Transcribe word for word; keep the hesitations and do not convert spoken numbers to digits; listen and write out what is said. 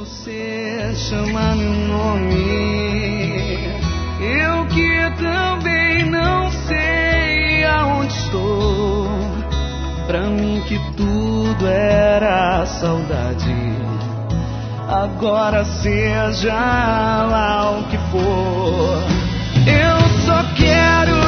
você chama meu nome, eu que também não sei aonde estou. Pra mim que tudo era saudade, agora seja lá o que for, eu só quero